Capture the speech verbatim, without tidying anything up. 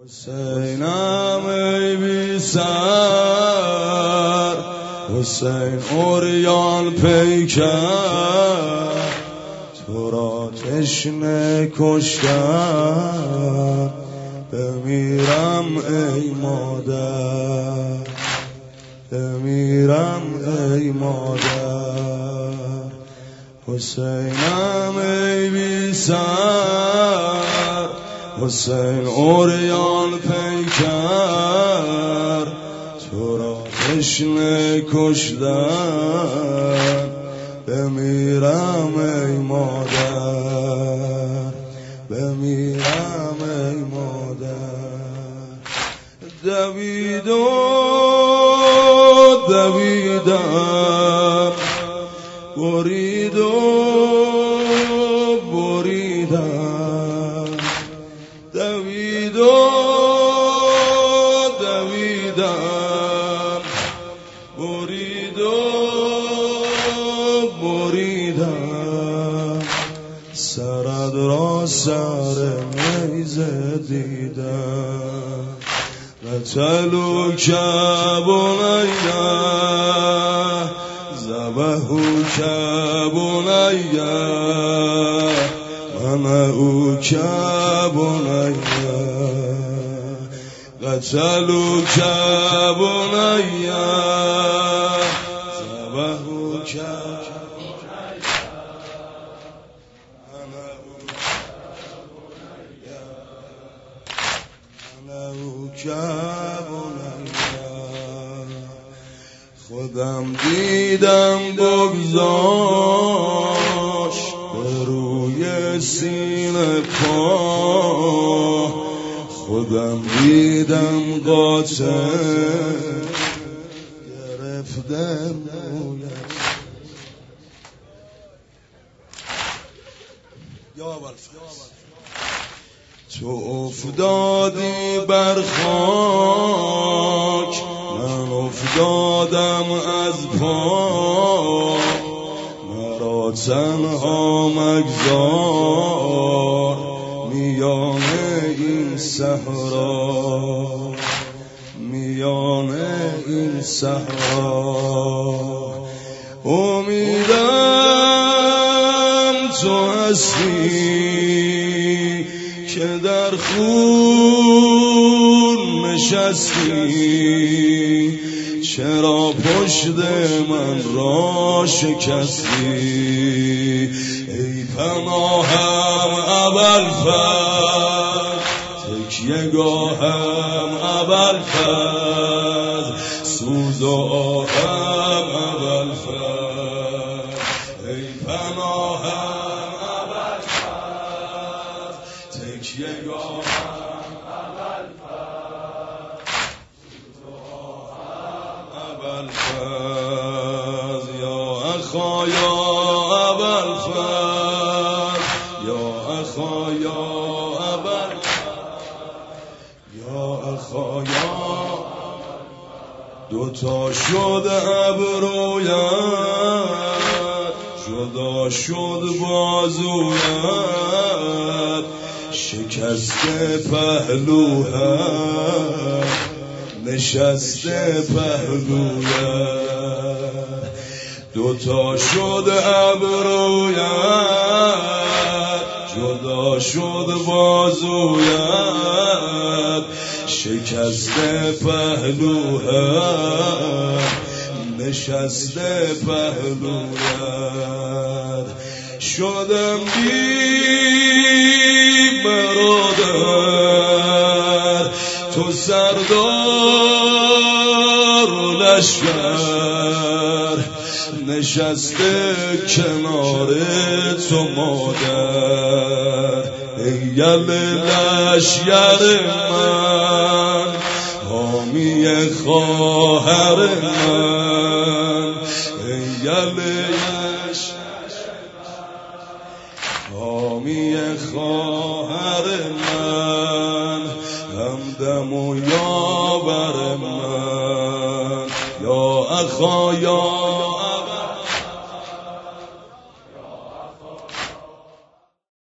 حسینم ای بی سر، حسین عریان پیکر، تو را تشنه کشتن، بمیرم ای مادر، بمیرم ای مادر. حسینم ای بی سر، حسین عریان پیکر، تو را تشنه کشتن، بمیرم ای مادر، بمیرم ای مادر. دوید و دویدم، برید و بریدم، دوید و دویدم، برید و بریدم، سرد را سر نیزه دیدم. قتلوک بنیه، ذبحوک بنیه، منعوک بنیه، قتلوک بنیه، ذبحوک خودم دیدم بگذاش به روی سینه پا، خودم دیدم قاتل گرفتم رویش. تو افتادی بر خاک، من افتادم از پا، مرا تنها مگذار میان این صحرا، میان این صحرا. امیدم تو هستی که در خون نشستی، چرا پشت من را شکستی؟ ای پناهم ابوالفضل، تکیه گاهم ابوالفضل، سوز و آهم ابوالفضل. ای پناهم ابوالفضل، تکیه گاهم ابوالفضل، سوز و آهم ابوالفضل. یا اخا یا ابوالفضل، یا اخا یا ابوالفضل، یا اخا یا. دوتا شد ابرویت، جدا شد بازویت، شکسته پهلویت، نشسته پهلویت. دوتا شد ابرویت، جدا شد بازویت، شکسته پهلویت، نشسته پهلویت. شدم بی برادر، تو سردار و لشکر، نشسته کنار تو مادر. ای یل لشکر من، حامی خواهر من، ای یل حامی خواهر من، همدم و یاور من. یا اخا یا